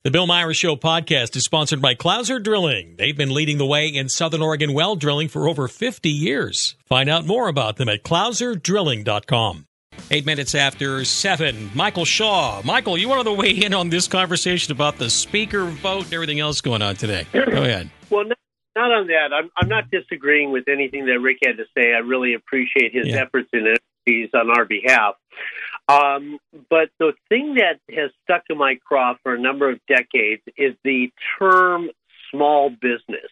The Bill Myers Show podcast is sponsored by Clouser Drilling. They've been leading the way in Southern Oregon well drilling for over 50 years. Find out more about them at clouserdrilling.com. 8 minutes after 7, Michael Shaw. Michael, you wanted to weigh in on this conversation about the speaker vote and everything else going on today. Go ahead. Well, not on that. I'm not disagreeing with anything that Rick had to say. I really appreciate his efforts and energies on our behalf. But the thing that has stuck to my craw for a number of decades is the term small business.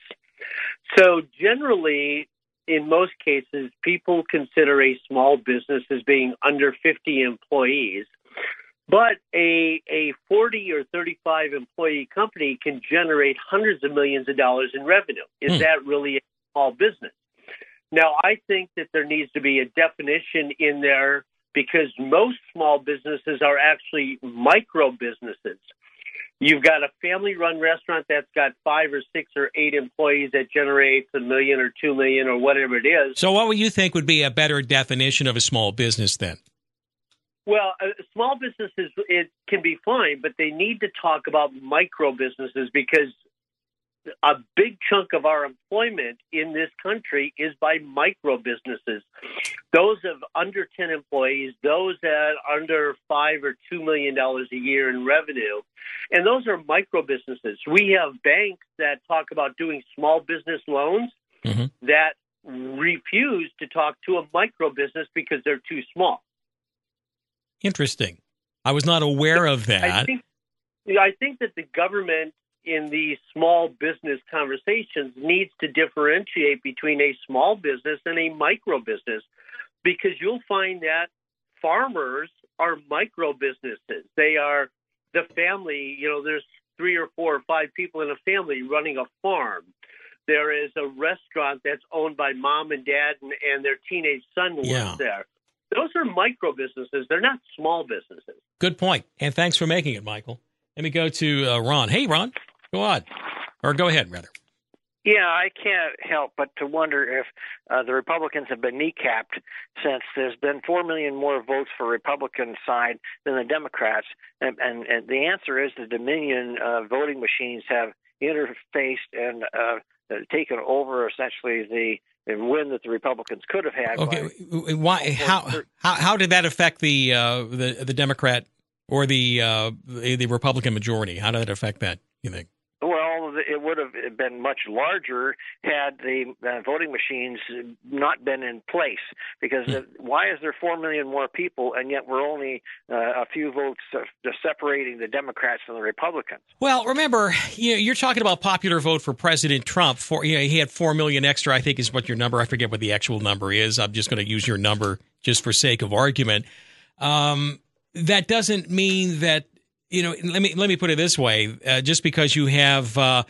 So generally, in most cases, people consider a small business as being under 50 employees. But a 40 or 35 employee company can generate hundreds of millions of dollars in revenue. Is that really a small business? Now, I think that there needs to be a definition in there because most small businesses are actually micro businesses. You've got a family-run restaurant that's got 5 or 6 or 8 employees that generates $1 million or $2 million or whatever it is. So what would you think would be a better definition of a small business then? Well, small businesses, it can be fine, but they need to talk about micro businesses because a big chunk of our employment in this country is by micro businesses. Those of under 10 employees, those that are under $5 or $2 million a year in revenue, and those are micro businesses. We have banks that talk about doing small business loans that refuse to talk to a micro business because they're too small. Interesting. I was not aware of that. I think that the government in these small business conversations needs to differentiate between a small business and a micro business because you'll find that farmers are micro businesses. They are the family, there's 3 or 4 or 5 people in a family running a farm. There is a restaurant that's owned by mom and dad and their teenage son works there. Those are micro businesses. They're not small businesses. Good point. And thanks for making it, Michael. Let me go to Ron. Hey, Ron, go on. Or go ahead, rather. Yeah, I can't help but to wonder if the Republicans have been kneecapped since there's been 4 million more votes for Republican side than the Democrats. And the answer is the Dominion voting machines have interfaced and taken over essentially the win that the Republicans could have had. Okay, why? How did that affect the Democrat or the Republican majority? How did that affect that, you think? Well, it would have been much larger had the voting machines not been in place. Because why is there 4 million more people, and yet we're only a few votes separating the Democrats from the Republicans? Well, remember, you're talking about popular vote for President Trump. He had 4 million extra, I think is what your number. I forget what the actual number is. I'm just going to use your number just for sake of argument. That doesn't mean that. Let me put it this way: just because you have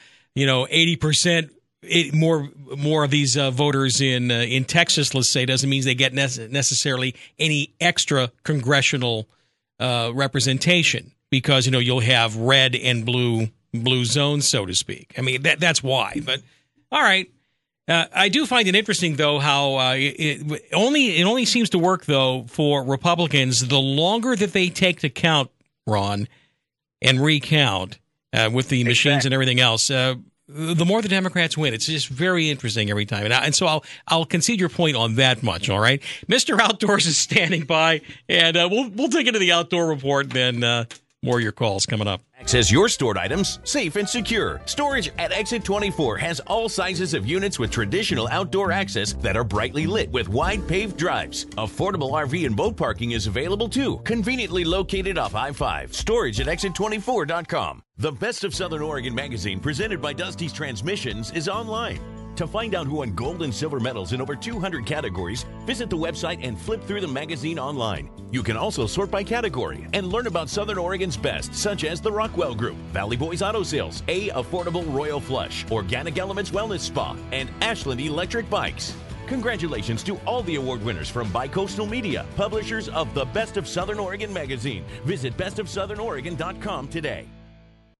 80% more of these voters in Texas, let's say, doesn't mean they get necessarily any extra congressional representation because you'll have red and blue zones, so to speak. I mean that's why. But all right. I do find it interesting, though, how it only seems to work, though, for Republicans the longer that they take to count, Ron, and recount with the machines and everything else, the more the Democrats win. It's just very interesting every time. And so I'll concede your point on that much, all right? Mr. Outdoors is standing by, and we'll take it to the Outdoor Report, then more of your calls coming up. Access your stored items safe and secure. Storage at Exit 24 has all sizes of units with traditional outdoor access that are brightly lit with wide paved drives. Affordable RV and boat parking is available too, conveniently located off I-5. Storage at exit24.com. The Best of Southern Oregon magazine presented by Dusty's Transmissions is online. To find out who won gold and silver medals in over 200 categories, visit the website and flip through the magazine online. You can also sort by category and learn about Southern Oregon's best, such as the Rockwell Group, Valley Boys Auto Sales, A Affordable Royal Flush, Organic Elements Wellness Spa, and Ashland Electric Bikes. Congratulations to all the award winners from Bicoastal Media, publishers of the Best of Southern Oregon magazine. Visit bestofsouthernoregon.com today.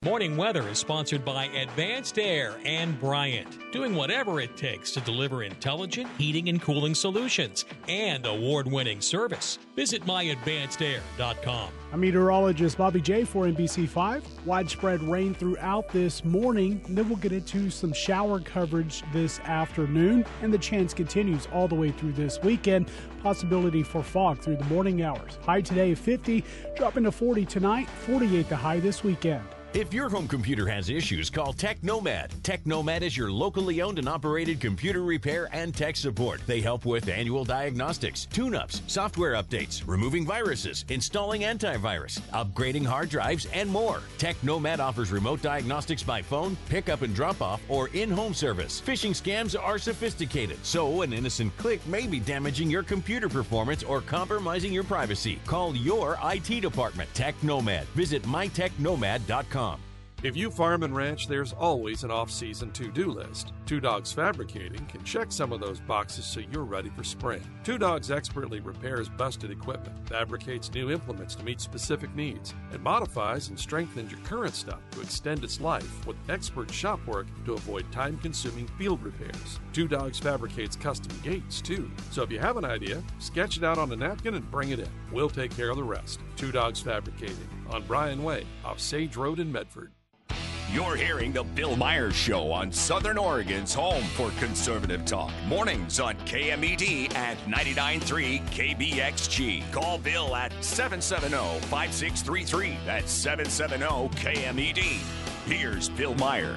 Morning Weather is sponsored by Advanced Air and Bryant, doing whatever it takes to deliver intelligent heating and cooling solutions and award-winning service. Visit myadvancedair.com. I'm meteorologist Bobby J for NBC5. Widespread rain throughout this morning, and then we'll get into some shower coverage this afternoon, and the chance continues all the way through this weekend. Possibility for fog through the morning hours. High today 50, dropping to 40 tonight, 48 the high this weekend. If your home computer has issues, call TechNomad. TechNomad is your locally owned and operated computer repair and tech support. They help with annual diagnostics, tune-ups, software updates, removing viruses, installing antivirus, upgrading hard drives, and more. TechNomad offers remote diagnostics by phone, pickup and drop-off, or in-home service. Phishing scams are sophisticated, so an innocent click may be damaging your computer performance or compromising your privacy. Call your IT department. TechNomad. Visit mytechnomad.com. If you farm and ranch, there's always an off-season to-do list. Two Dogs Fabricating can check some of those boxes so you're ready for spring. Two Dogs expertly repairs busted equipment, fabricates new implements to meet specific needs, and modifies and strengthens your current stuff to extend its life with expert shop work to avoid time-consuming field repairs. Two Dogs fabricates custom gates, too. So if you have an idea, sketch it out on a napkin and bring it in. We'll take care of the rest. Two Dogs Fabricating on Bryan Way off Sage Road in Medford. You're hearing The Bill Myers Show on Southern Oregon's home for conservative talk. Mornings on KMED and 99.3 KBXG. Call Bill at 770-5633. That's 770-KMED. Here's Bill Meyer.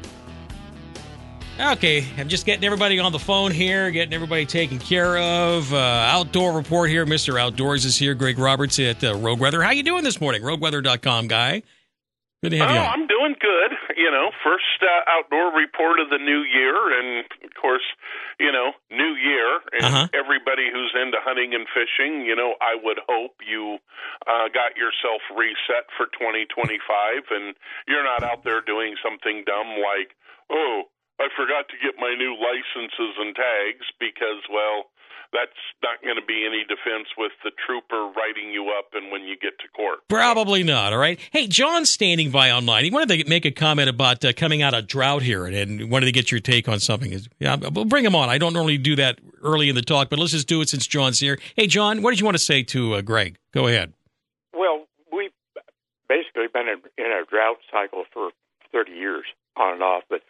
Okay, I'm just getting everybody on the phone here, getting everybody taken care of. Outdoor report here. Mr. Outdoors is here. Greg Roberts at Rogue Weather. How you doing this morning? RogueWeather.com guy. Good to have you on. I'm doing good. First outdoor report of the new year, and of course, new year, and everybody who's into hunting and fishing, I would hope you got yourself reset for 2025, and you're not out there doing something dumb like, oh, I forgot to get my new licenses and tags, because, well, that's not going to be any defense with the trooper writing you up and when you get to court. Probably not, all right? Hey, John's standing by online. He wanted to make a comment about coming out of drought here and wanted to get your take on something. Yeah, we'll bring him on. I don't normally do that early in the talk, but let's just do it since John's here. Hey, John, what did you want to say to Greg? Go ahead. Well, we've basically been in a drought cycle for 30 years on and off, but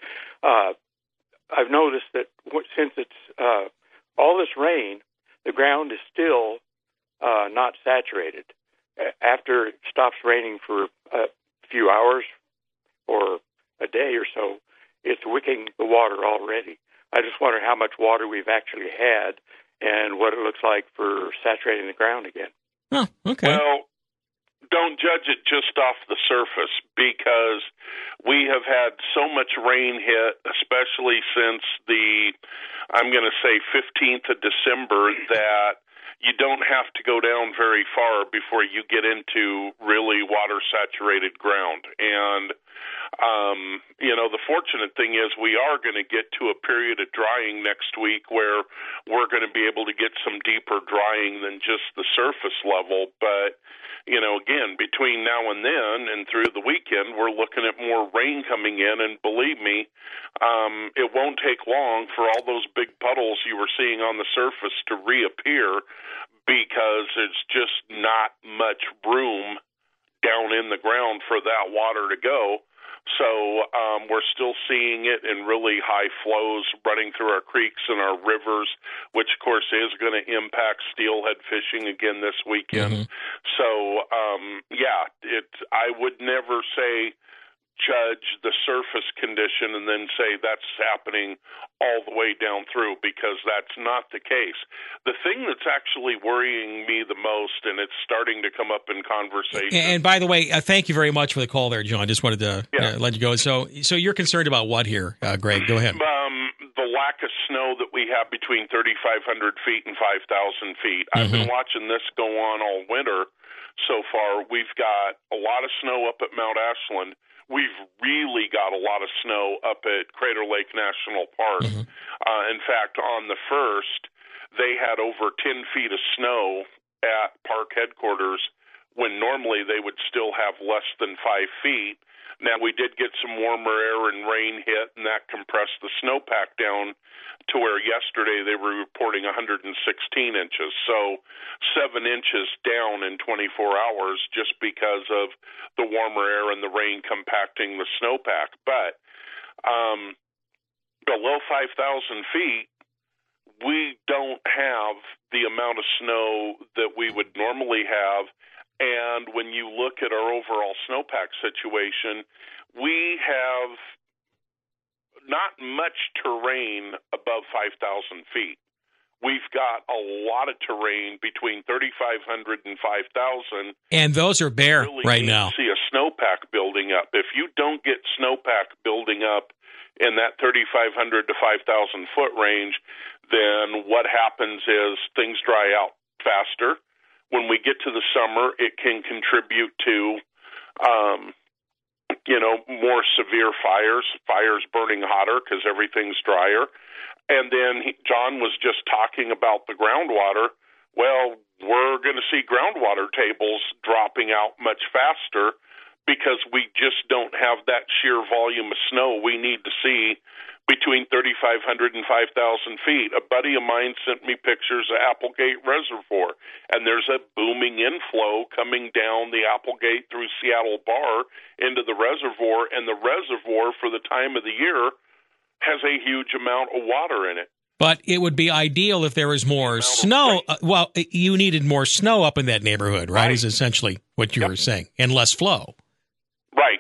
I've noticed that since it's all this rain, the ground is still not saturated. After it stops raining for a few hours or a day or so, it's wicking the water already. I just wonder how much water we've actually had and what it looks like for saturating the ground again. Oh, okay. Well, don't judge it just off the surface, because we have had so much rain hit, especially since I'm going to say 15th of December, that you don't have to go down very far before you get into really water-saturated ground. And, the fortunate thing is we are going to get to a period of drying next week where we're going to be able to get some deeper drying than just the surface level. But, again, between now and then and through the weekend, we're looking at more rain coming in. And believe me, it won't take long for all those big puddles you were seeing on the surface to reappear, because it's just not much room down in the ground for that water to go. So we're still seeing it in really high flows running through our creeks and our rivers, which, of course, is going to impact steelhead fishing again this weekend. So, I would never say judge the surface condition and then say that's happening all the way down through, because that's not the case. The thing that's actually worrying me the most, and it's starting to come up in conversation. And by the way, thank you very much for the call there, John. Just wanted to let you go. So you're concerned about what here, Greg? Go ahead. The lack of snow that we have between 3,500 feet and 5,000 feet. I've been watching this go on all winter so far. We've got a lot of snow up at Mount Ashland. We've really got a lot of snow up at Crater Lake National Park. In fact, on the 1st, they had over 10 feet of snow at park headquarters when normally they would still have less than 5 feet. Now, we did get some warmer air and rain hit, and that compressed the snowpack down to where yesterday they were reporting 116 inches. So 7 inches down in 24 hours just because of the warmer air and the rain compacting the snowpack. But below 5,000 feet, we don't have the amount of snow that we would normally have. And when you look at our overall snowpack situation, we have not much terrain above 5,000 feet. We've got a lot of terrain between 3,500 and 5,000. And those are bare really right now. See a snowpack building up. If you don't get snowpack building up in that 3,500 to 5,000 foot range, then what happens is things dry out faster. When we get to the summer, it can contribute to, more severe fires burning hotter because everything's drier. And then John was just talking about the groundwater. Well, we're going to see groundwater tables dropping out much faster because we just don't have that sheer volume of snow we need to see between 3,500 and 5,000 feet. A buddy of mine sent me pictures of Applegate Reservoir, and there's a booming inflow coming down the Applegate through Seattle Bar into the reservoir, and the reservoir for the time of the year has a huge amount of water in it. But it would be ideal if there was more snow. You needed more snow up in that neighborhood, right? Is essentially what you were saying, and less flow. Right.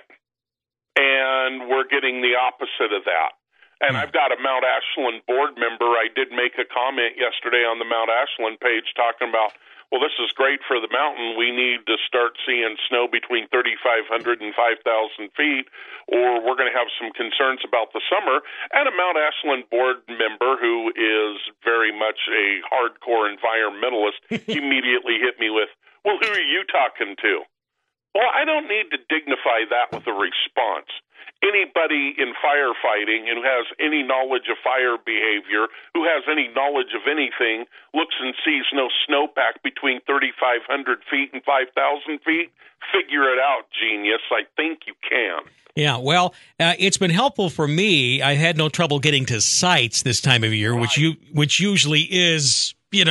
And we're getting the opposite of that. And I've got a Mount Ashland board member. I did make a comment yesterday on the Mount Ashland page talking about, well, this is great for the mountain. We need to start seeing snow between 3,500 and 5,000 feet, or we're going to have some concerns about the summer. And a Mount Ashland board member who is very much a hardcore environmentalist immediately hit me with, well, who are you talking to? Well, I don't need to dignify that with a response. Anybody in firefighting who has any knowledge of fire behavior, who has any knowledge of anything, looks and sees no snowpack between 3,500 feet and 5,000 feet, figure it out, genius. I think you can. Yeah, well, it's been helpful for me. I had no trouble getting to sites this time of year, which usually is,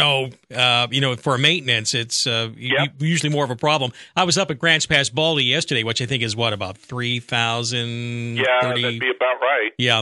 for maintenance, it's usually more of a problem. I was up at Grants Pass Baldy yesterday, which I think is about 3,000. Yeah, 30, that'd be about right. Yeah,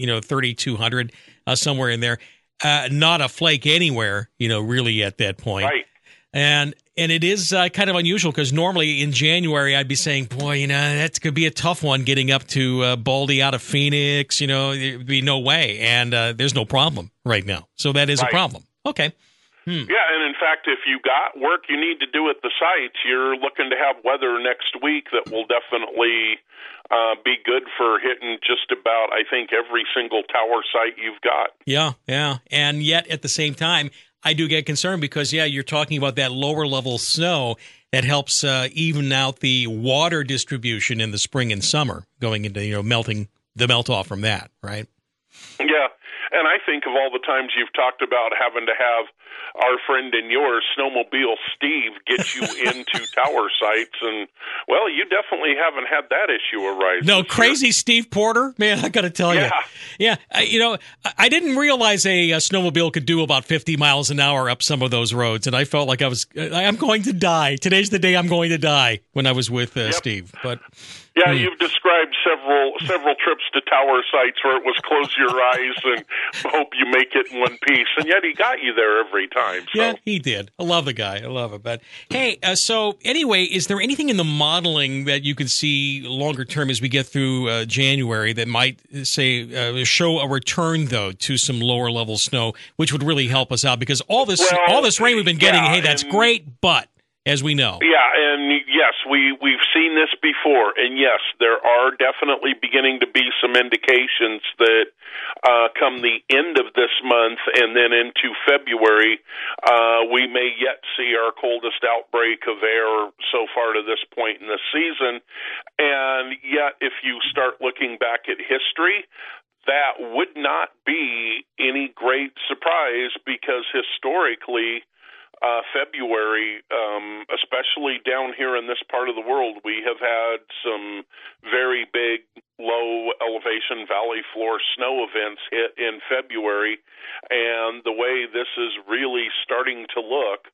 3,200, somewhere in there. Not a flake anywhere, really at that point. Right. And it is kind of unusual because normally in January I'd be saying, boy, that's going to be a tough one getting up to Baldy out of Phoenix. There'd be no way. And there's no problem right now. So that is a problem. Okay. Yeah, and in fact, if you got work you need to do at the sites, you're looking to have weather next week that will definitely be good for hitting just about, I think, every single tower site you've got. Yeah. And yet at the same time, I do get concerned because, you're talking about that lower level snow that helps even out the water distribution in the spring and summer going into, melting the melt off from that, right? Yeah. And I think of all the times you've talked about having to have our friend and yours, Snowmobile Steve, get you into tower sites. And, well, you definitely haven't had that issue arise. No, crazy Steve Porter? Man, I got to tell you. Yeah. I didn't realize a snowmobile could do about 50 miles an hour up some of those roads. And I felt like I'm going to die. Today's the day I'm going to die when I was with Steve. But yeah, you've described several trips to tower sites where it was close your eyes and hope you make it in one piece, and yet he got you there every time. So. Yeah, he did. I love the guy. I love it. But hey, so anyway, is there anything in the modeling that you can see longer term as we get through January that might show a return though to some lower level snow, which would really help us out? Because all this rain we've been getting, hey, that's great, but as we know. Yeah, and yes, we've seen this before, and yes, there are definitely beginning to be some indications that come the end of this month and then into February, we may yet see our coldest outbreak of air so far to this point in the season. And yet, if you start looking back at history, that would not be any great surprise because historically, February, especially down here in this part of the world, we have had some very big low elevation valley floor snow events hit in February, and the way this is really starting to look,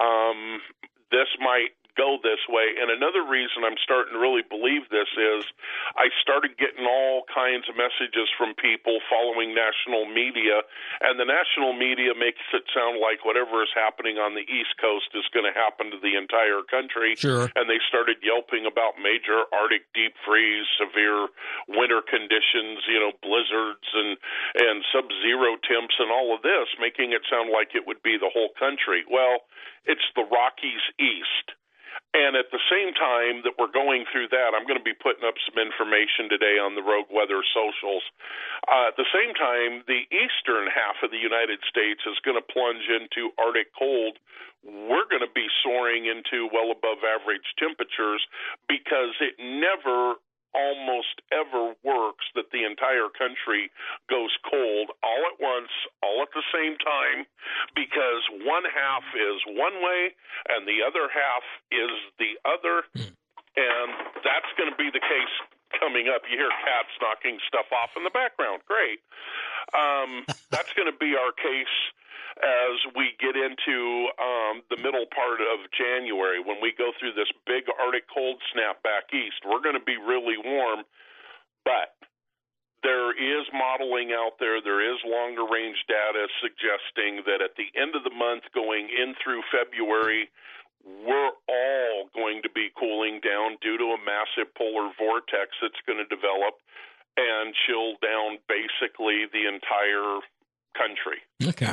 this might go this way. And another reason I'm starting to really believe this is I started getting all kinds of messages from people following national media, and the national media makes it sound like whatever is happening on the East Coast is going to happen to the entire country. Sure. And they started yelping about major Arctic deep freeze, severe winter conditions, blizzards and sub-zero temps and all of this, making it sound like it would be the whole country. Well, it's the Rockies East. And at the same time that we're going through that, I'm going to be putting up some information today on the Rogue Weather socials. At the same time, the eastern half of the United States is going to plunge into Arctic cold. We're going to be soaring into well above average temperatures because it never almost ever works that the entire country goes cold all at once, all at the same time, because one half is one way and the other half is the other, and that's going to be the case coming up. You hear cats knocking stuff off in the background. Great. That's going to be our case as we get into the middle part of January, when we go through this big Arctic cold snap back east. We're going to be really warm, but there is modeling out there. There is longer range data suggesting that at the end of the month, going in through February, we're all going to be cooling down due to a massive polar vortex that's going to develop and chill down basically the entire country. Okay.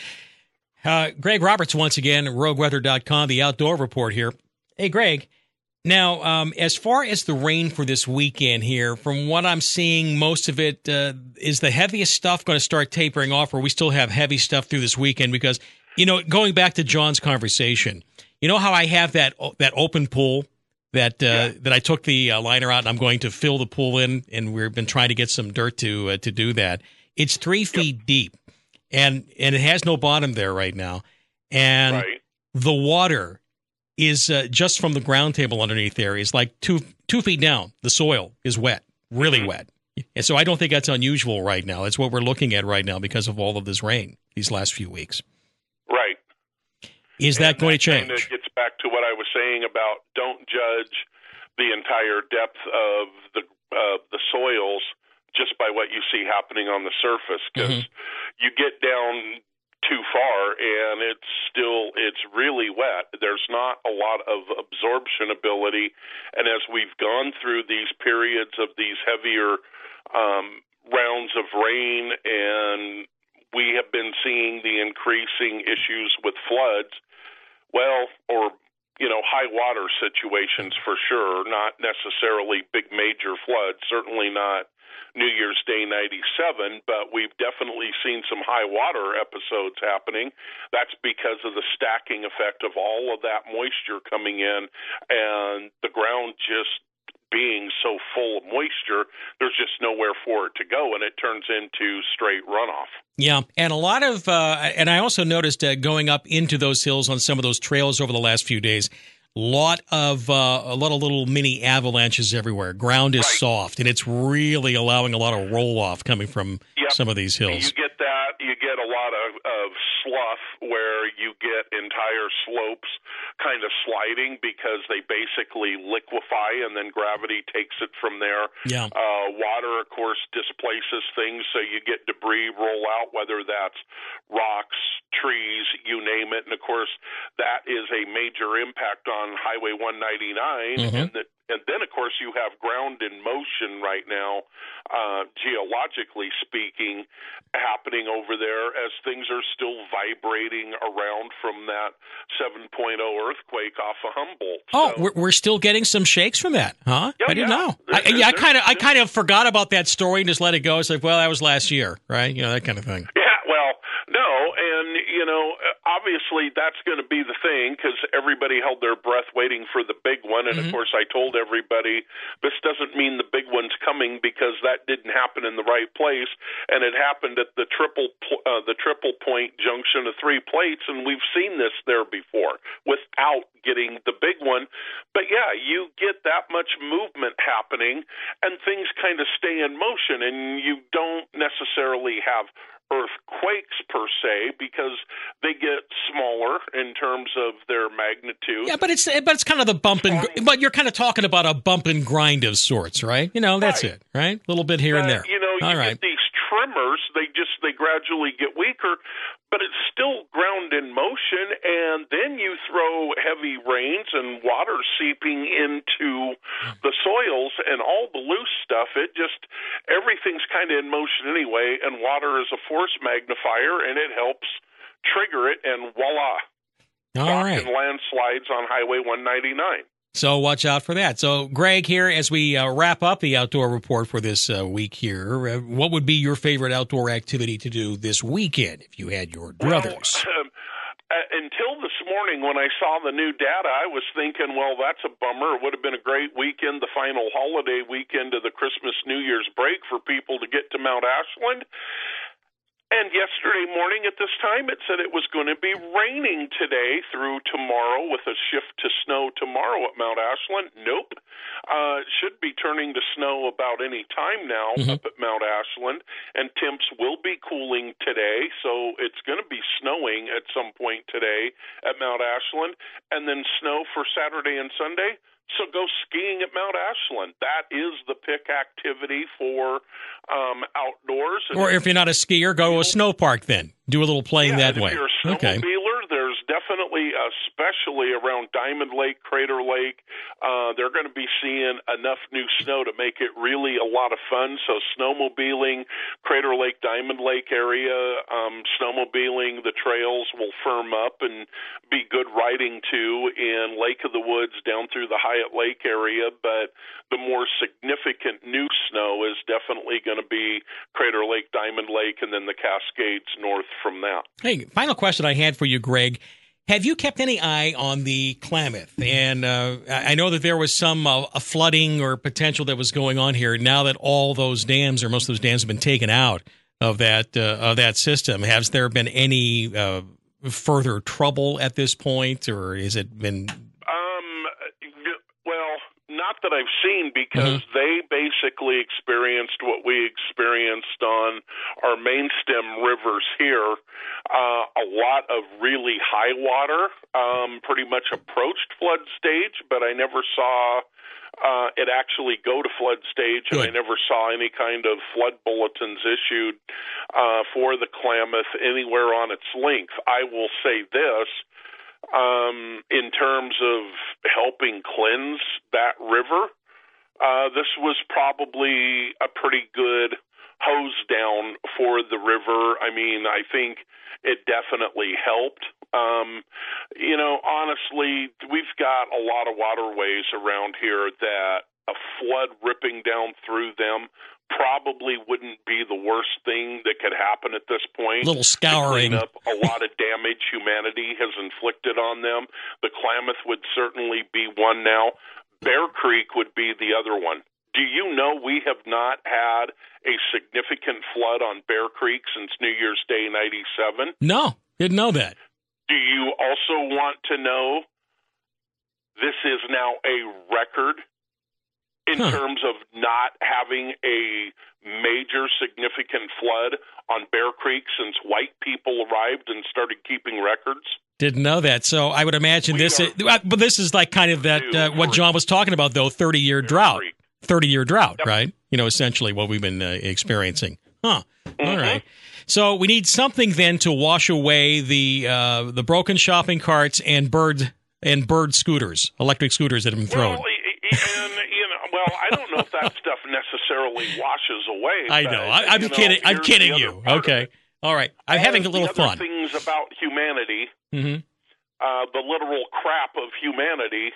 Greg Roberts, once again, RogueWeather.com, the Outdoor Report here. Hey, Greg, now, as far as the rain for this weekend here, from what I'm seeing, most of it, is the heaviest stuff going to start tapering off, or we still have heavy stuff through this weekend? Because, going back to John's conversation, you know how I have that open pool that I took the liner out and I'm going to fill the pool in, and we've been trying to get some dirt to do that. It's 3 feet deep, and it has no bottom there right now. And the water is just from the ground table underneath there is like 2 feet down. The soil is wet, really wet. And so I don't think that's unusual right now. It's what we're looking at right now because of all of this rain these last few weeks. Right. Is that going to change? And it gets back to what I was saying about don't judge the entire depth of the soils just by what you see happening on the surface, because you get down too far and it's really wet. There's not a lot of absorption ability, and as we've gone through these periods of these heavier rounds of rain, and we have been seeing the increasing issues with floods, high water situations for sure, not necessarily big major floods, certainly not New Year's Day 97, but we've definitely seen some high water episodes happening. That's because of the stacking effect of all of that moisture coming in, and the ground just being so full of moisture, there's just nowhere for it to go, and it turns into straight runoff. Yeah, and a lot of, and I also noticed going up into those hills on some of those trails over the last few days, a lot of little mini avalanches everywhere. Ground is soft, and it's really allowing a lot of roll-off coming from some of these hills. You get that. You get a lot of slough where you get entire slopes kind of sliding because they basically liquefy, and then gravity takes it from there. Yeah. Water, of course, displaces things, so you get debris roll out, whether that's rocks, trees, you name it. And, of course, that is a major impact on Highway 199, and then, of course, you have ground in motion right now, geologically speaking, happening over there as things are still vibrating around from that 7.0 earthquake off of Humboldt. Oh, so, we're still getting some shakes from that, huh? I didn't know. I kind of forgot about that story and just let it go. It's like, well, that was last year, right? That kind of thing. Yeah, well, no, and, obviously that's going to be the thing because everybody held their breath waiting for the big one. And, of course, I told everybody this doesn't mean the big one's coming because that didn't happen in the right place. And it happened at the triple point junction of three plates, and we've seen this there before without getting the big one. But, yeah, you get that much movement happening, and things kind of stay in motion, and you don't necessarily have earthquakes per se because they get smaller in terms of their magnitude. Yeah, but it's kind of the bump and but you're kind of talking about a bump and grind of sorts, right? That's it, right? A little bit here and there. You get these tremors, they gradually get weaker, but it's still ground in motion, and then you throw heavy rains and water seeping into the soils and all the loose stuff. Everything's kind of in motion anyway, and water is a force magnifier, and it helps trigger it, and voila. All right. And landslides on Highway 199. So watch out for that. So, Greg, here, as we wrap up the outdoor report for this week here, what would be your favorite outdoor activity to do this weekend if you had your druthers? Until this morning when I saw the new data, I was thinking, well, that's a bummer. It would have been a great weekend, the final holiday weekend of the Christmas-New Year's break for people to get to Mount Ashland. And yesterday morning at this time, it said it was going to be raining today through tomorrow with a shift to snow tomorrow at Mount Ashland. Nope. It should be turning to snow about any time now up at Mount Ashland, and temps will be cooling today, so it's going to be snowing at some point today at Mount Ashland, and then snow for Saturday and Sunday. So go skiing at Mount Ashland. That is the pick activity for outdoors. Or if you're not a skier, go to a snow park then. Do a little playing that way. If you're a snowmobiler, there's definitely, especially around Diamond Lake, Crater Lake, they're going to be seeing enough new snow to make it really a lot of fun. So snowmobiling, Crater Lake, Diamond Lake area, snowmobiling, the trails will firm up and be good riding too in Lake of the Woods down through the Hyatt Lake area. But the more significant new snow is definitely going to be Crater Lake, Diamond Lake, and then the Cascades north from that. Hey, final question I had for you, Greg. Have you kept any eye on the Klamath? And I know that there was some flooding or potential that was going on here. Now that all those dams, or most of those dams, have been taken out of that system, has there been any further trouble at this point, or has it been? Not that I've seen, because they basically experienced what we experienced on our main stem rivers here. A lot of really high water, pretty much approached flood stage, but I never saw it actually go to flood stage, and I never saw any kind of flood bulletins issued for the Klamath anywhere on its length. I will say this. In terms of helping cleanse that river, this was probably a pretty good hose down for the river. I mean, I think it definitely helped. Honestly, we've got a lot of waterways around here that a flood ripping down through them probably wouldn't be the worst thing that could happen at this point. A little scouring. Up a lot of damage humanity has inflicted on them. The Klamath would certainly be one now. Bear Creek would be the other one. Do you know we have not had a significant flood on Bear Creek since New Year's Day 97? No, didn't know that. Do you also want to know this is now a record in terms of not having a major significant flood on Bear Creek since white people arrived and started keeping records? Didn't know that. So I would imagine but this is like kind of that what John was talking about, though, 30-year drought. 30-year drought, right? Essentially what we've been experiencing. All right. So we need something then to wash away the broken shopping carts and bird scooters, electric scooters that have been thrown. I don't know if that stuff necessarily washes away. I know. I'm kidding. I'm kidding you. Okay. All right. I'm having a little fun. Things about humanity. the literal crap of humanity,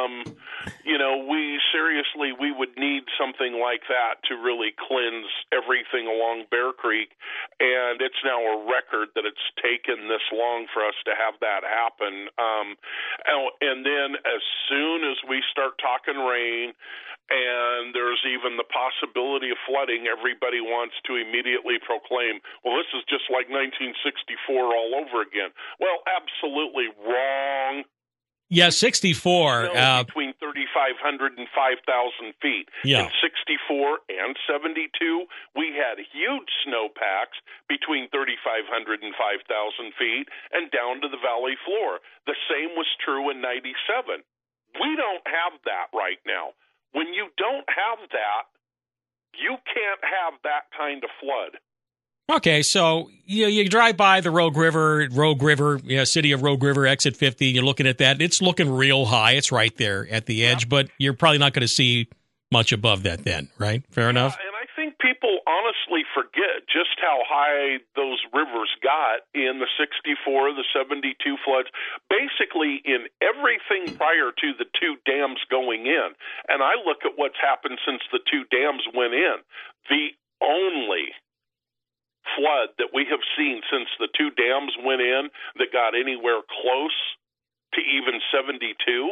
we would need something like that to really cleanse everything along Bear Creek, and it's now a record that it's taken this long for us to have that happen. And then as soon as we start talking rain, and there's even the possibility of flooding, everybody wants to immediately proclaim, well, this is just like 1964 all over again. Well, absolutely wrong. Yeah, 64. Between 3,500 and 5,000 feet. Yeah. In 64 and 72, we had huge snowpacks between 3,500 and 5,000 feet and down to the valley floor. The same was true in 97. We don't have that right now. When you don't have that, you can't have that kind of flood. Okay, so you drive by the Rogue River, city of Rogue River, exit 50, you're looking at that. It's looking real high. It's right there at the edge, but you're probably not going to see much above that then, right? Fair enough? And I think people honestly forget just how high those rivers got in the 64, the 72 floods, basically in everything prior to the two dams going in. And I look at what's happened since the two dams went in. The only flood that we have seen since the two dams went in that got anywhere close to even 72,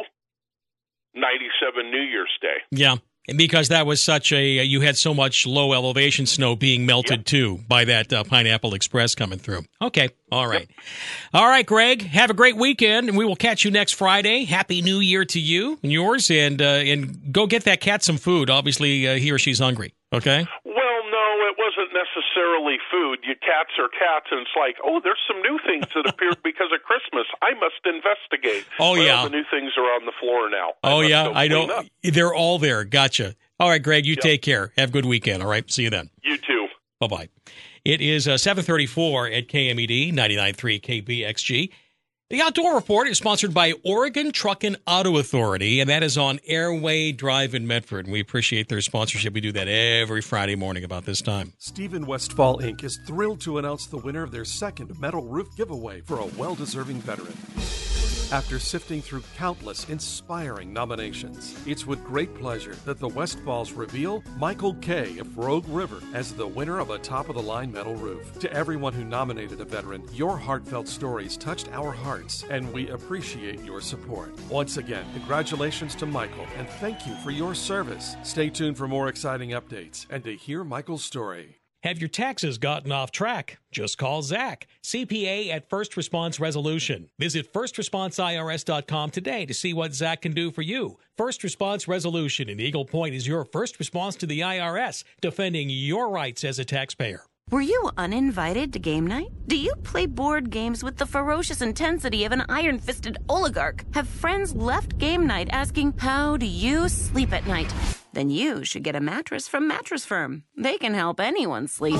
97 New Year's Day. Yeah. Because that was you had so much low elevation snow being melted too by that Pineapple Express coming through. Okay. All right. Yep. All right, Greg, have a great weekend, and we will catch you next Friday. Happy New Year to you and yours, and go get that cat some food. Obviously, he or she's hungry. Okay? Well, no, it wasn't necessarily food. Cats are cats, and it's like, oh, there's some new things that appeared because of Christmas. I must investigate. Yeah. The new things are on the floor now. I know. They're all there. Gotcha. All right, Greg, you take care. Have a good weekend. All right, see you then. You too. Bye-bye. It is 7:34 at KMED 99.3 KBXG. The Outdoor Report is sponsored by Oregon Truck and Auto Authority, and that is on Airway Drive in Medford. And we appreciate their sponsorship. We do that every Friday morning about this time. Stephen Westfall, Inc. is thrilled to announce the winner of their second metal roof giveaway for a well-deserving veteran. After sifting through countless inspiring nominations, it's with great pleasure that the Westfalls reveal Michael K. of Rogue River as the winner of a top-of-the-line metal roof. To everyone who nominated a veteran, your heartfelt stories touched our hearts, and we appreciate your support. Once again, congratulations to Michael, and thank you for your service. Stay tuned for more exciting updates and to hear Michael's story. Have your taxes gotten off track? Just call Zach, CPA at First Response Resolution. Visit FirstResponseIRS.com today to see what Zach can do for you. First Response Resolution in Eagle Point is your first response to the IRS, defending your rights as a taxpayer. Were you uninvited to game night? Do you play board games with the ferocious intensity of an iron-fisted oligarch? Have friends left game night asking, how do you sleep at night? Then you should get a mattress from Mattress Firm. They can help anyone sleep.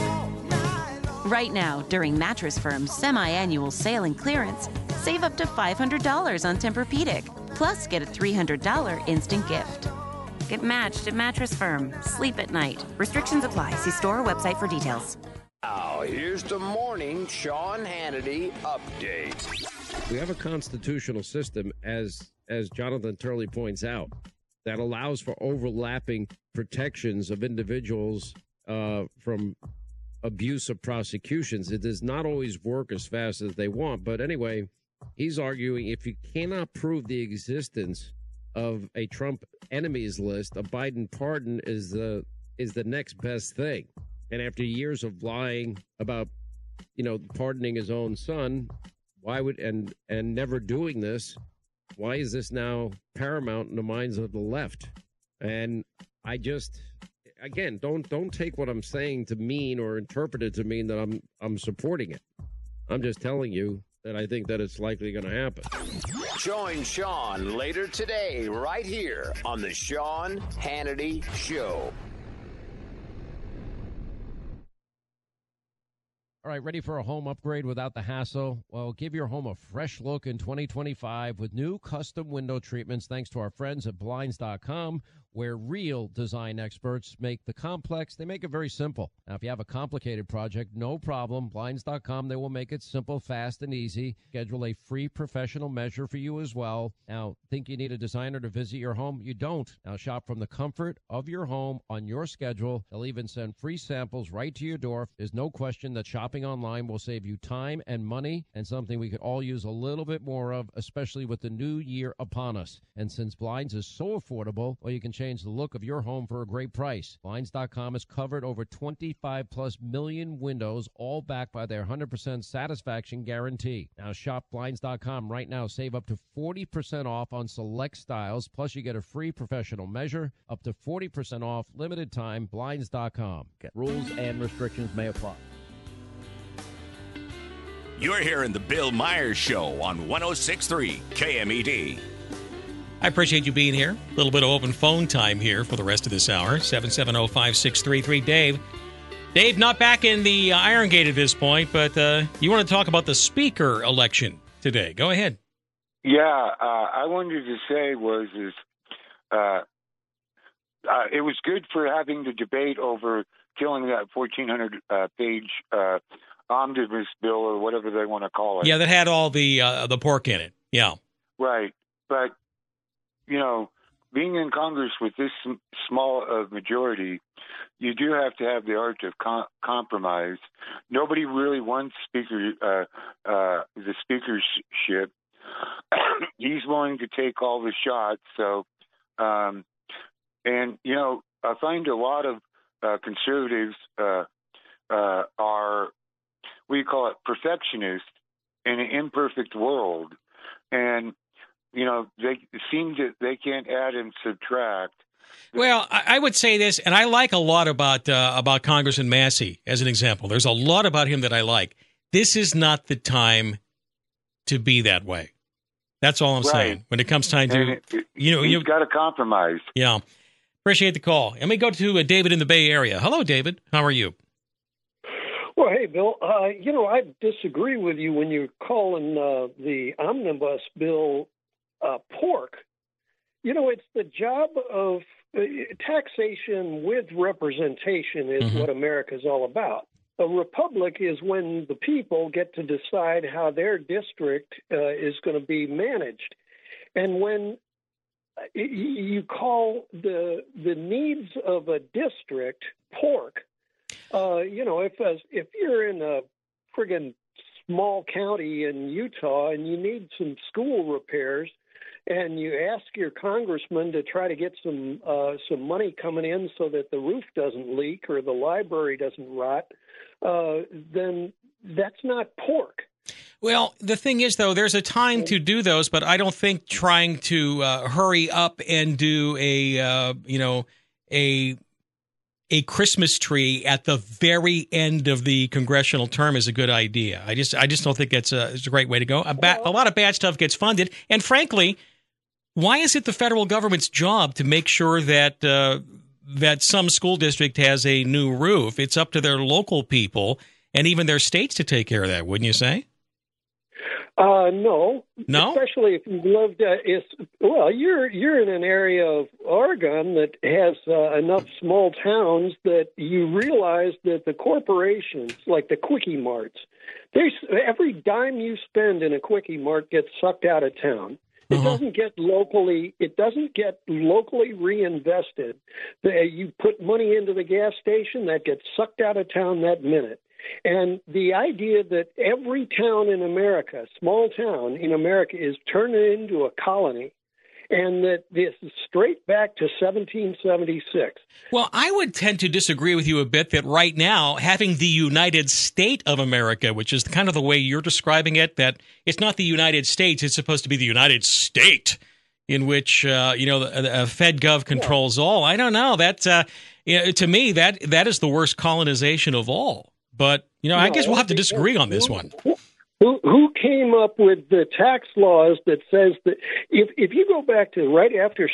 Right now, during Mattress Firm's semi-annual sale and clearance, save up to $500 on Tempur-Pedic, plus get a $300 instant gift. Get matched at Mattress Firm. Sleep at night. Restrictions apply. See store or website for details. Now, here's the morning Sean Hannity update. We have a constitutional system, as Jonathan Turley points out, that allows for overlapping protections of individuals from abuse of prosecutions. It does not always work as fast as they want. But anyway, he's arguing if you cannot prove the existence of a Trump enemies list, a Biden pardon is the next best thing. And after years of lying about, pardoning his own son, why would and never doing this, why is this now paramount in the minds of the left? And I just, again, don't take what I'm saying to mean or interpret it to mean that I'm supporting it. I'm just telling you that I think that it's likely going to happen. Join Sean later today, right here on the Sean Hannity Show. All right, ready for a home upgrade without the hassle? Well, give your home a fresh look in 2025 with new custom window treatments thanks to our friends at Blinds.com, where real design experts make the complex, they make it very simple. Now, if you have a complicated project, no problem. Blinds.com, they will make it simple, fast, and easy. Schedule a free professional measure for you as well. Now, think you need a designer to visit your home? You don't. Now, shop from the comfort of your home on your schedule. They'll even send free samples right to your door. There's no question that shopping online will save you time and money, and something we could all use a little bit more of, especially with the new year upon us. And since Blinds is so affordable, well, you can change the look of your home for a great price. Blinds.com has covered over 25 plus million windows, all backed by their 100% satisfaction guarantee. Now shop Blinds.com right now. Save up to 40% off on select styles. Plus, you get a free professional measure, up to 40% off, limited time, Blinds.com. Rules and restrictions may apply. You're hearing the Bill Myers Show on 106.3 KMED. I appreciate you being here. A little bit of open phone time here for the rest of this hour. 770-5633. Dave, not back in the Iron Gate at this point, but you want to talk about the speaker election today. Go ahead. Yeah, I wanted to say it was good for having the debate over killing that 1,400-page omnibus bill or whatever they want to call it. Yeah, that had all the pork in it. Yeah. Right. But, you know, being in Congress with this small of majority, you do have to have the art of compromise. Nobody really wants the speakership. He's willing to take all the shots. So, and, you know, I find a lot of conservatives are, what do you call it, perfectionists in an imperfect world. And, you know, they seem that they can't add and subtract. Well, I would say this, and I like a lot about Congressman Massey as an example. There's a lot about him that I like. This is not the time to be that way. That's all I'm saying. When it comes time to, you've got to compromise. Yeah. Appreciate the call. Let me go to David in the Bay Area. Hello, David. How are you? Well, hey, Bill, I disagree with you when you're calling the omnibus bill pork. You know, it's the job of taxation with representation is what America's all about. A republic is when the people get to decide how their district is going to be managed. And when you call the needs of a district pork, you know, if you're in a friggin' small county in Utah and you need some school repairs, and you ask your congressman to try to get some money coming in so that the roof doesn't leak or the library doesn't rot, then that's not pork. Well, the thing is, though, there's a time to do those, but I don't think trying to hurry up and do a Christmas tree at the very end of the congressional term is a good idea. I just don't think it's a great way to go. A lot of bad stuff gets funded, and frankly, why is it the federal government's job to make sure that that some school district has a new roof? It's up to their local people and even their states to take care of that, wouldn't you say? No. No? Especially if you lived, you're in an area of Oregon that has enough small towns that you realize that the corporations, like the Quickie Marts, every dime you spend in a Quickie Mart gets sucked out of town. It doesn't get locally reinvested. You put money into the gas station, that gets sucked out of town that minute. And the idea that every town in America, small town in America, is turned into a colony, and that this is straight back to 1776. Well, I would tend to disagree with you a bit that right now, having the United States of America, which is kind of the way you're describing it, that it's not the United States, it's supposed to be the United State, in which, FedGov controls all. I don't know. That, to me, that is the worst colonization of all. But, I guess we'll have to disagree on this one. Who came up with the tax laws that says that if you go back to right after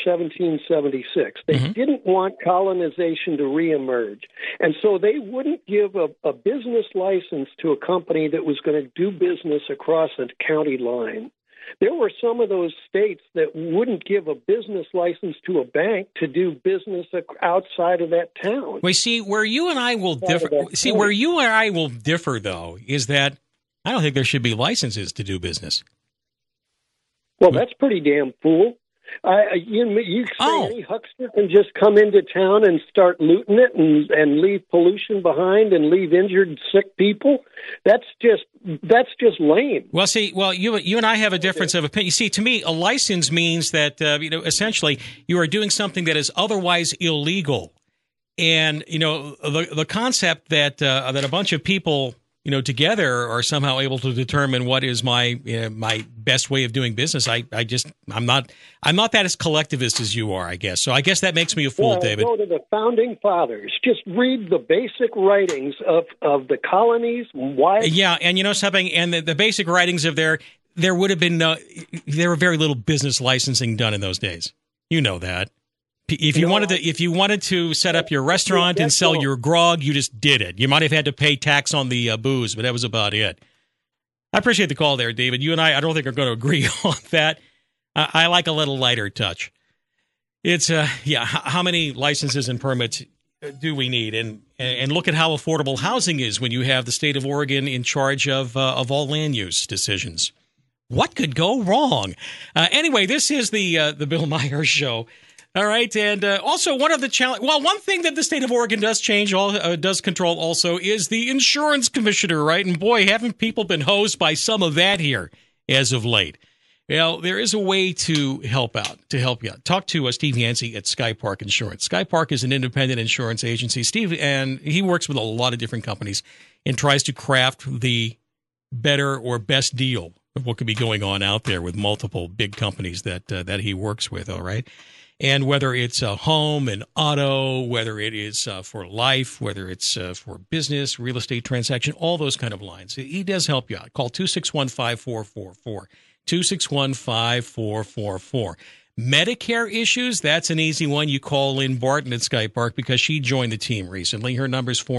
1776, they didn't want colonization to reemerge. And so they wouldn't give a business license to a company that was going to do business across a county line. There were some of those states that wouldn't give a business license to a bank to do business outside of that town. Well, see, where you and I will differ. See, where you and I will differ, though, is that I don't think there should be licenses to do business. Well, that's pretty damn fool. You say any huckster can just come into town and start looting it and leave pollution behind and leave injured, sick people. That's just lame. Well, see, you and I have a difference of opinion. See, to me, a license means that essentially you are doing something that is otherwise illegal, and the concept that a bunch of people together are somehow able to determine what is my best way of doing business. I'm not that as collectivist as you are, I guess. So I guess that makes me a fool, David. Go to the founding fathers. Just read the basic writings of the colonies. Why? Yeah, and you know something. And the basic writings of there would have been there were very little business licensing done in those days. You know that. If you wanted to set up your restaurant and sell your grog, you just did it. You might have had to pay tax on the booze, but that was about it. I appreciate the call there, David. You and I don't think are going to agree on that. I like a little lighter touch. It's how many licenses and permits do we need? And look at how affordable housing is when you have the state of Oregon in charge of all land use decisions. What could go wrong? Anyway, this is the Bill Myers Show. All right, and also one of the challenge. Well, one thing that the state of Oregon does control also is the insurance commissioner, right? And boy, haven't people been hosed by some of that here as of late. Well, there is a way to help you out. Talk to Steve Yancey at Sky Park Insurance. Sky Park is an independent insurance agency. Steve, and he works with a lot of different companies and tries to craft the better or best deal of what could be going on out there with multiple big companies that he works with. All right. And whether it's a home, an auto, whether it is for life, whether it's for business, real estate transaction, all those kind of lines. He does help you out. Call 261-5444, 261-5444. Medicare issues, that's an easy one. You call in Barton at Sky Park because she joined the team recently. Her number is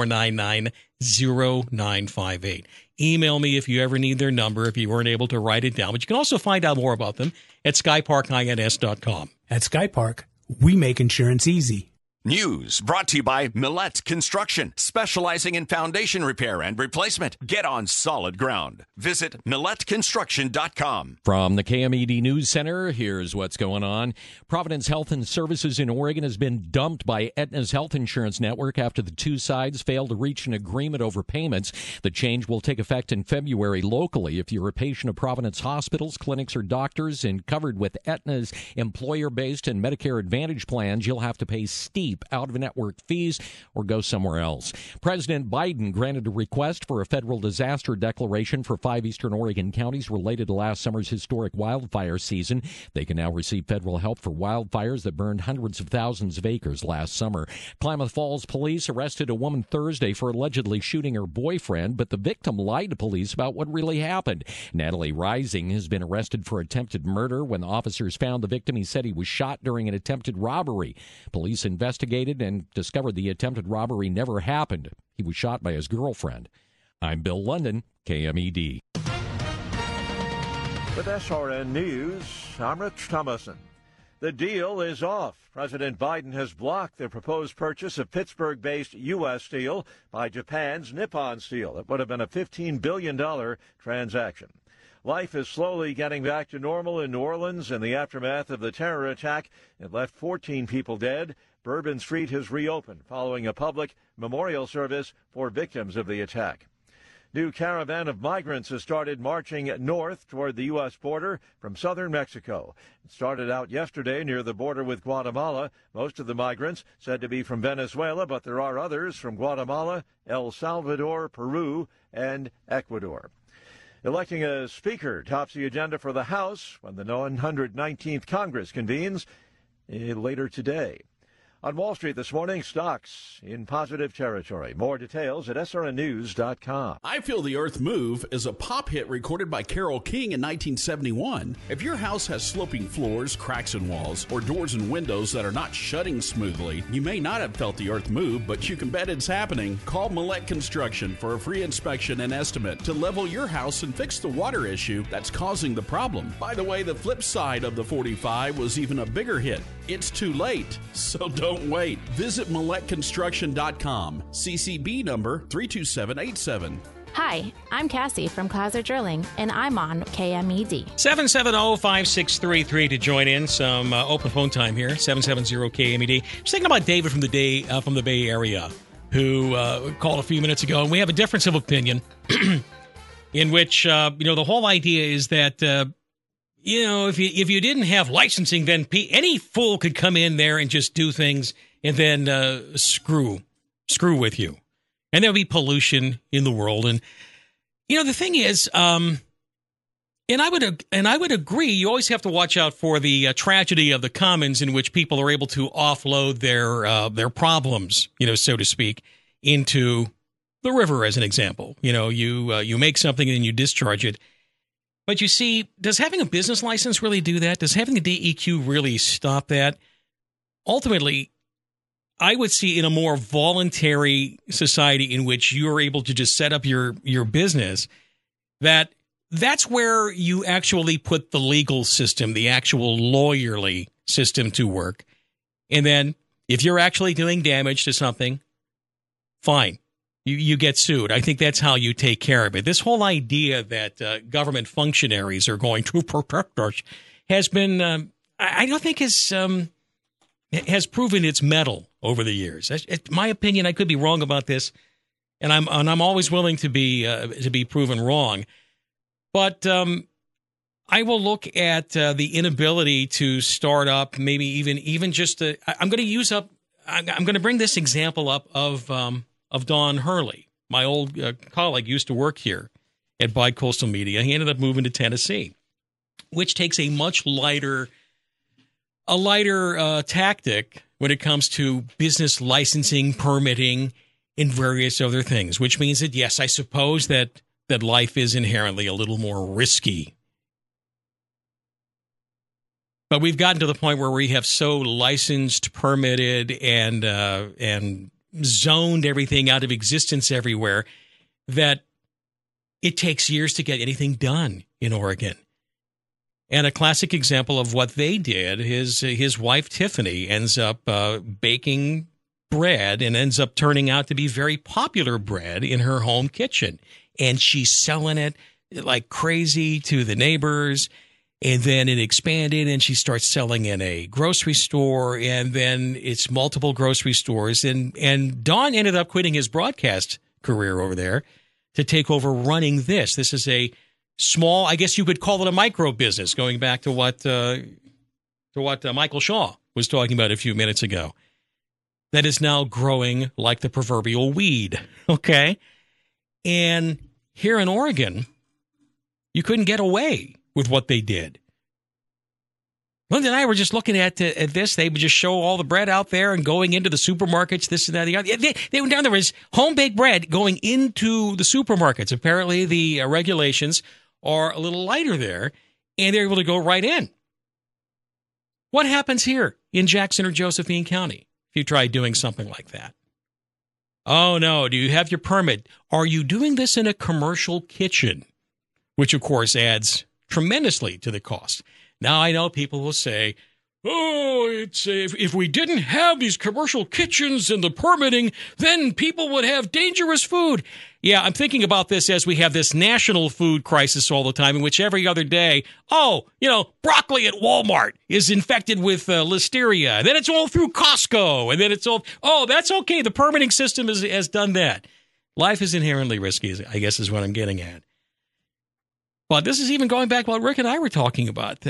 499-0958. Email me if you ever need their number, if you weren't able to write it down. But you can also find out more about them at skyparkins.com. At Sky Park, we make insurance easy. News brought to you by Millette Construction, specializing in foundation repair and replacement. Get on solid ground. Visit MilletteConstruction.com. From the KMED News Center, here's what's going on. Providence Health and Services in Oregon has been dumped by Aetna's health insurance network after the two sides failed to reach an agreement over payments. The change will take effect in February locally. If you're a patient of Providence hospitals, clinics, or doctors and covered with Aetna's employer-based and Medicare Advantage plans, you'll have to pay steep out-of-network fees or go somewhere else. President Biden granted a request for a federal disaster declaration for 5 eastern Oregon counties related to last summer's historic wildfire season. They can now receive federal help for wildfires that burned hundreds of thousands of acres last summer. Klamath Falls police arrested a woman Thursday for allegedly shooting her boyfriend, but the victim lied to police about what really happened. Natalie Rising has been arrested for attempted murder. When the officers found the victim, he said he was shot during an attempted robbery. Police investigated and discovered the attempted robbery never happened. He was shot by his girlfriend. I'm Bill London, KMED. With SRN News, I'm Rich Thomason. The deal is off. President Biden has blocked the proposed purchase of Pittsburgh-based U.S. Steel by Japan's Nippon Steel. It would have been a $15 billion transaction. Life is slowly getting back to normal in New Orleans in the aftermath of the terror attack. It left 14 people dead. Bourbon Street has reopened following a public memorial service for victims of the attack. New caravan of migrants has started marching north toward the U.S. border from southern Mexico. It started out yesterday near the border with Guatemala. Most of the migrants said to be from Venezuela, but there are others from Guatemala, El Salvador, Peru, and Ecuador. Electing a speaker tops the agenda for the House when the 119th Congress convenes later today. On Wall Street this morning, stocks in positive territory. More details at srnnews.com. I Feel the Earth Move is a pop hit recorded by Carole King in 1971. If your house has sloping floors, cracks in walls, or doors and windows that are not shutting smoothly, you may not have felt the earth move, but you can bet it's happening. Call Millette Construction for a free inspection and estimate to level your house and fix the water issue that's causing the problem. By the way, the flip side of the 45 was even a bigger hit. It's too late, so don't wait. Visit MilletteConstruction.com. CCB number 32787. Hi, I'm Cassie from Kaiser Drilling, and I'm on KMED. 770-5633 to join in. Some open phone time here, 770-KMED. Just thinking about David from the Bay Area, who called a few minutes ago, and we have a difference of opinion in which, the whole idea is that, if you didn't have licensing, then any fool could come in there and just do things and then screw with you. And there'll be pollution in the world. And, the thing is, and I would agree, you always have to watch out for the tragedy of the commons in which people are able to offload their problems, so to speak, into the river, as an example. You make something and you discharge it. But you see, does having a business license really do that? Does having a DEQ really stop that? Ultimately, I would see in a more voluntary society in which you're able to just set up your business, that's where you actually put the legal system, the actual lawyerly system to work. And then if you're actually doing damage to something, fine. You get sued. I think that's how you take care of it. This whole idea that government functionaries are going to protect us has been, I don't think has proven its mettle over the years. In my opinion, I could be wrong about this, and I'm always willing to be proven wrong. But I will look at the inability to start up, maybe even just I'm going to bring this example up of Don Hurley. My old colleague used to work here at Bi-Coastal Media. He ended up moving to Tennessee, which takes a much lighter tactic when it comes to business licensing, permitting, and various other things, which means that, yes, I suppose that life is inherently a little more risky. But we've gotten to the point where we have so licensed, permitted, and zoned everything out of existence everywhere that it takes years to get anything done in Oregon. And a classic example of what they did is his wife, Tiffany, ends up baking bread and ends up turning out to be very popular bread in her home kitchen. And she's selling it like crazy to the neighbors. And then it expanded and she starts selling in a grocery store, and then it's multiple grocery stores. And Don ended up quitting his broadcast career over there to take over running this. This is a small, I guess you could call it a micro business, going back to what Michael Shaw was talking about a few minutes ago, that is now growing like the proverbial weed. Okay. And here in Oregon, you couldn't get away with what they did. Linda and I were just looking at this. They would just show all the bread out there and going into the supermarkets, this and that. The other. They went down. There was home-baked bread going into the supermarkets. Apparently, the regulations are a little lighter there, and they're able to go right in. What happens here in Jackson or Josephine County if you try doing something like that? Oh, no. Do you have your permit? Are you doing this in a commercial kitchen? Which, of course, adds tremendously to the cost. Now, I know people will say, oh, it's if we didn't have these commercial kitchens and the permitting, then people would have dangerous food. Yeah, I'm thinking about this as we have this national food crisis all the time, in which every other day, broccoli at Walmart is infected with listeria. And then it's all through Costco. And then it's all, that's okay. The permitting system has done that. Life is inherently risky, I guess is what I'm getting at. But this is even going back to what Rick and I were talking about.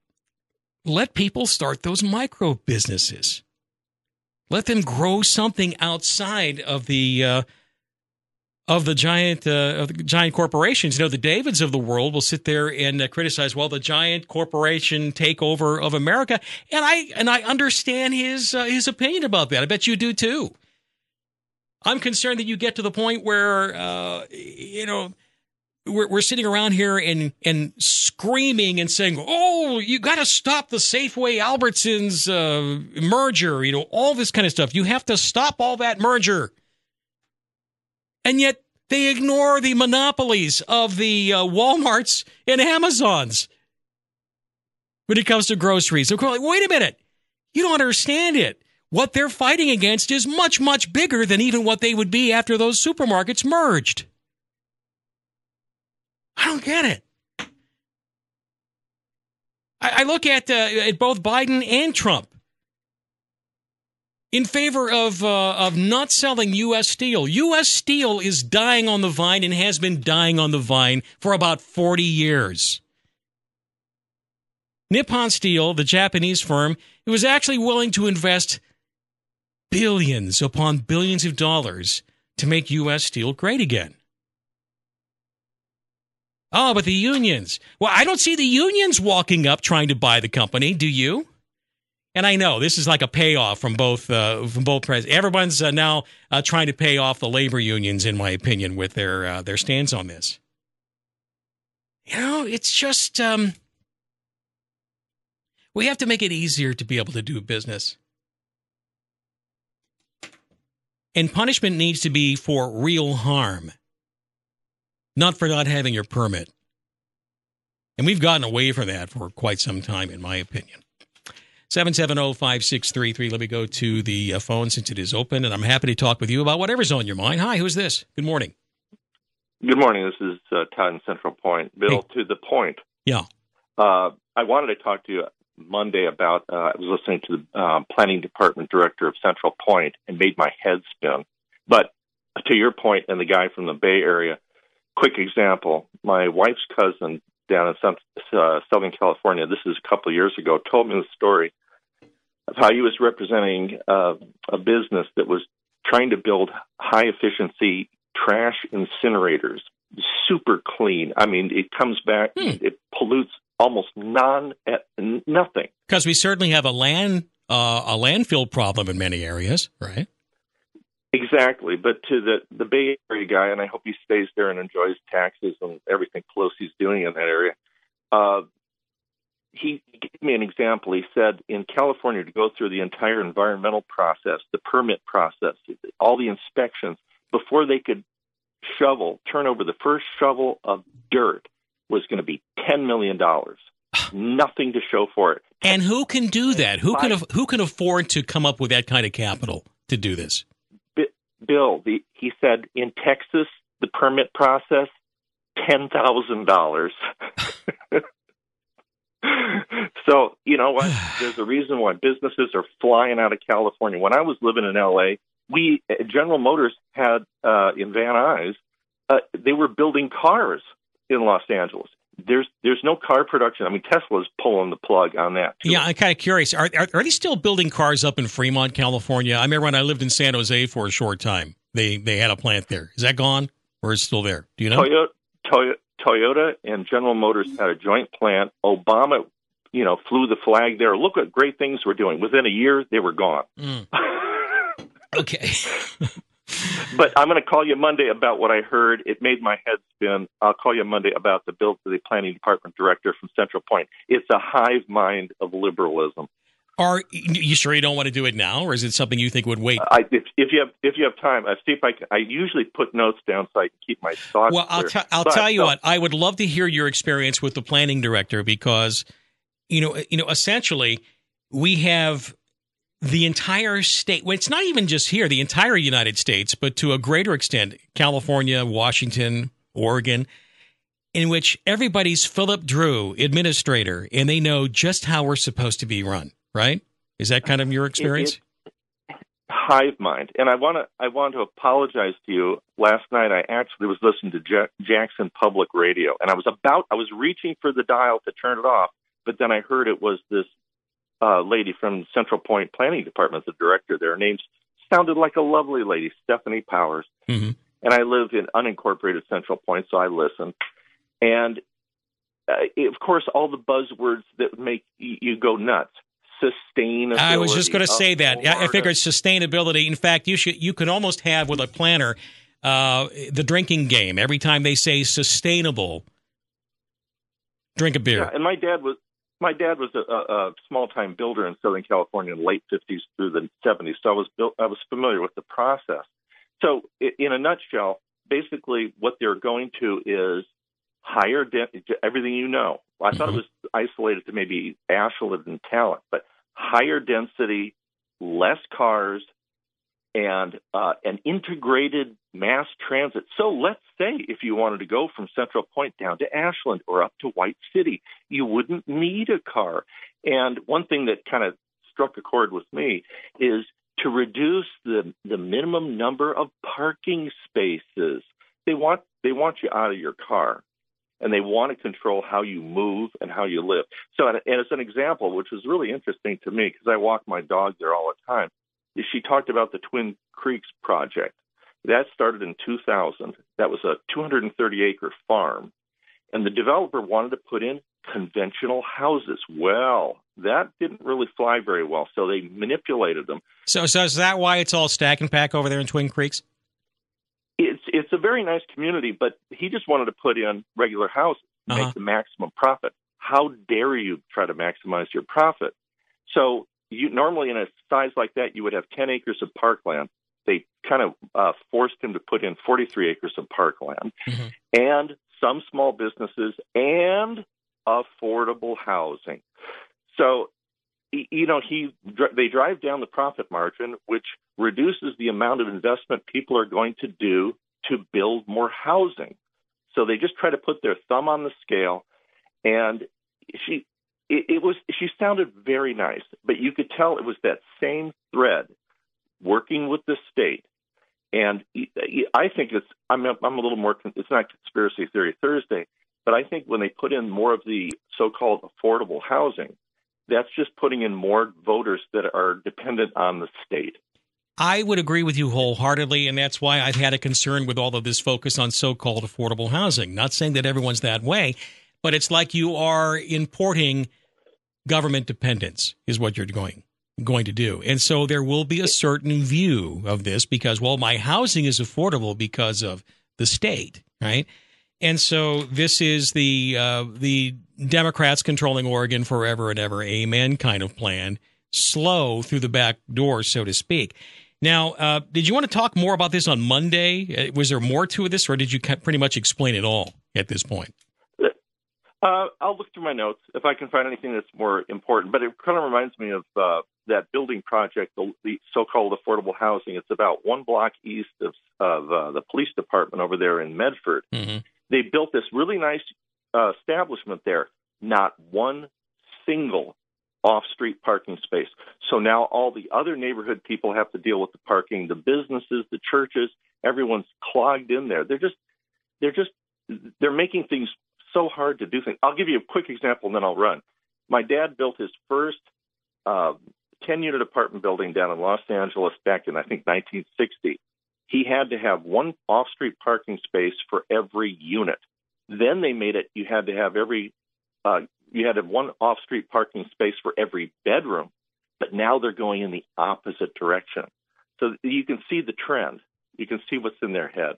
Let people start those micro businesses. Let them grow something outside of the of the giant corporations. You know, the Davids of the world will sit there and criticize, well, the giant corporation takeover of America, and I understand his opinion about that. I bet you do too. I'm concerned that you get to the point where we're sitting around here and screaming and saying, "Oh, you got to stop the Safeway Albertsons merger." You know, all this kind of stuff. You have to stop all that merger. And yet they ignore the monopolies of the Walmarts and Amazons when it comes to groceries. They're like, wait a minute. You don't understand it. What they're fighting against is much, much bigger than even what they would be after those supermarkets merged. I don't get it. I look at both Biden and Trump in favor of not selling U.S. Steel. U.S. Steel is dying on the vine and has been dying on the vine for about 40 years. Nippon Steel, the Japanese firm, it was actually willing to invest billions upon billions of dollars to make U.S. Steel great again. Oh, but the unions. Well, I don't see the unions walking up trying to buy the company. Do you? And I know this is like a payoff from both presidents. Everyone's now trying to pay off the labor unions, in my opinion, with their stance on this. You know, it's just we have to make it easier to be able to do business. And punishment needs to be for real harm, not for not having your permit. And we've gotten away from that for quite some time, in my opinion. 770-5633. Let me go to the phone since it is open, and I'm happy to talk with you about whatever's on your mind. Hi, who's this? Good morning. Good morning. This is Todd in Central Point. Bill, Hey. to the point. Yeah. I wanted to talk to you Monday about, I was listening to the planning department director of Central Point and made my head spin. But to your point and the guy from the Bay Area, quick example, my wife's cousin down in Southern California, this is a couple of years ago, told me the story of how he was representing a business that was trying to build high-efficiency trash incinerators, super clean. I mean, it comes back, it pollutes almost nothing. Because we certainly have a landfill problem in many areas, right? Exactly. But to the Bay Area guy, and I hope he stays there and enjoys taxes and everything Pelosi's doing in that area, he gave me an example. He said in California, to go through the entire environmental process, the permit process, all the inspections, before they could turn over the first shovel of dirt, was going to be $10 million. Nothing to show for it. And who can do that? Who can afford to come up with that kind of capital to do this? Bill, he said in Texas, the permit process, $10,000. So, you know what? There's a reason why businesses are flying out of California. When I was living in L.A., General Motors had, in Van Nuys, they were building cars in Los Angeles. There's no car production. I mean, Tesla's pulling the plug on that, too. Yeah, I'm kind of curious. Are they still building cars up in Fremont, California? I remember when I lived in San Jose for a short time, they had a plant there. Is that gone or is it still there? Do you know? Toyota and General Motors had a joint plant. Obama, flew the flag there. Look what great things we're doing. Within a year, they were gone. Okay. But I'm going to call you Monday about what I heard. It made my head spin. I'll call you Monday about the bill to the planning department director from Central Point. It's a hive mind of liberalism. Are you sure you don't want to do it now, or is it something you think would wait? If you have time, see if I usually put notes down so I can keep my thoughts. Well, I'll tell you what. I would love to hear your experience with the planning director because, essentially, we have the entire state. Well, it's not even just here, the entire United States, but to a greater extent, California, Washington, Oregon, in which everybody's Philip Drew, administrator, and they know just how we're supposed to be run. Right? Is that kind of your experience? Hive mind. And I want to apologize to you. Last night I actually was listening to Jackson Public Radio, and I was reaching for the dial to turn it off, but then I heard it was this lady from Central Point Planning Department, the director there. Her name sounded like a lovely lady, Stephanie Powers. Mm-hmm. and I live in unincorporated Central Point, so I listen. And of course, all the buzzwords that make you go nuts. Sustainability. I was just going to say that. I figured sustainability. In fact, you could almost have with a planner the drinking game. Every time they say sustainable, drink a beer. Yeah, and my dad was a small-time builder in Southern California in the late 50s through the 70s, so I was familiar with the process. So in a nutshell, basically what they're going to is higher everything you know. Well, I thought it was isolated to maybe Ashland and Talent, but higher density, less cars, and an integrated mass transit. So let's say if you wanted to go from Central Point down to Ashland or up to White City, you wouldn't need a car. And one thing that kind of struck a chord with me is to reduce the minimum number of parking spaces. They want you out of your car, and they want to control how you move and how you live. So, and as an example, which was really interesting to me because I walk my dog there all the time, she talked about the Twin Creeks project. That started in 2000. That was a 230-acre farm, and the developer wanted to put in conventional houses. Well, that didn't really fly very well, so they manipulated them. So is that why it's all stack and pack over there in Twin Creeks? It's a very nice community, but he just wanted to put in regular houses, make the maximum profit. How dare you try to maximize your profit? So you normally in a size like that, you would have 10 acres of parkland. They kind of forced him to put in 43 acres of parkland and some small businesses and affordable housing. So, you know, they drive down the profit margin, which reduces the amount of investment people are going to do to build more housing. So they just try to put their thumb on the scale. And she sounded very nice, but you could tell it was that same thread working with the state. And I think I'm a little more, it's not Conspiracy Theory Thursday, but I think when they put in more of the so-called affordable housing, that's just putting in more voters that are dependent on the state. I would agree with you wholeheartedly, and that's why I've had a concern with all of this focus on so-called affordable housing. Not saying that everyone's that way, but it's like you are importing government dependence is what you're going to do. And so there will be a certain view of this because, well, my housing is affordable because of the state, right? And so this is the Democrats controlling Oregon forever and ever, amen kind of plan, slow through the back door, so to speak. Now, did you want to talk more about this on Monday? Was there more to this, or did you pretty much explain it all at this point? I'll look through my notes if I can find anything that's more important. But it kind of reminds me of that building project, the so-called affordable housing. It's about one block east of the police department over there in Medford. Mm-hmm. They built this really nice establishment there. Not one single off-street parking space. So now all the other neighborhood people have to deal with the parking, the businesses, the churches. Everyone's clogged in there. They're making things so hard to do things. I'll give you a quick example, and then I'll run. My dad built his first 10-unit apartment building down in Los Angeles back in, I think, 1960. He had to have one off-street parking space for every unit. Then they made it you had to have one off-street parking space for every bedroom. But now they're going in the opposite direction. So you can see the trend. You can see what's in their head.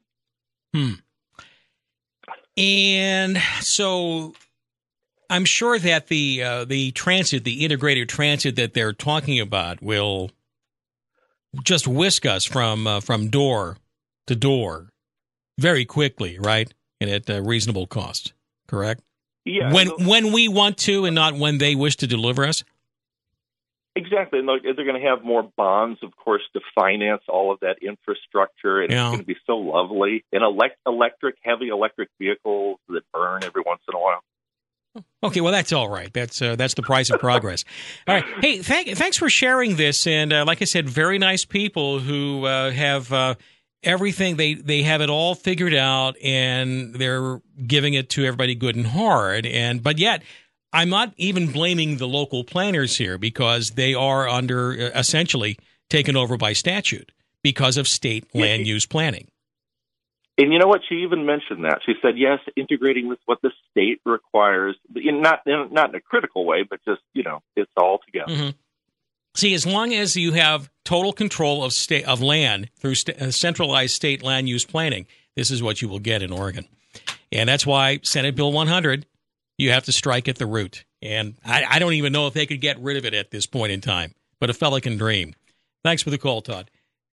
And so I'm sure that the transit, the integrated transit that they're talking about will just whisk us from door to door very quickly, right? And at a reasonable cost, correct? Yeah. When we want to and not when they wish to deliver us? Exactly. And they're going to have more bonds, of course, to finance all of that infrastructure. And It's going to be so lovely. And heavy electric vehicles that burn every once in a while. Okay, well, that's all right. That's the price of progress. All right. Hey, thanks for sharing this. And like I said, very nice people who have everything. They have it all figured out, and they're giving it to everybody good and hard. But yet, I'm not even blaming the local planners here because they are under essentially taken over by statute because of state land use planning. And you know what? She even mentioned that. She said, yes, integrating with what the state requires, not in a critical way, but just, it's all together. Mm-hmm. See, as long as you have total control of land through centralized state land use planning, this is what you will get in Oregon. And that's why Senate Bill 100, you have to strike at the root. And I don't even know if they could get rid of it at this point in time, but a fella can dream. Thanks for the call, Todd.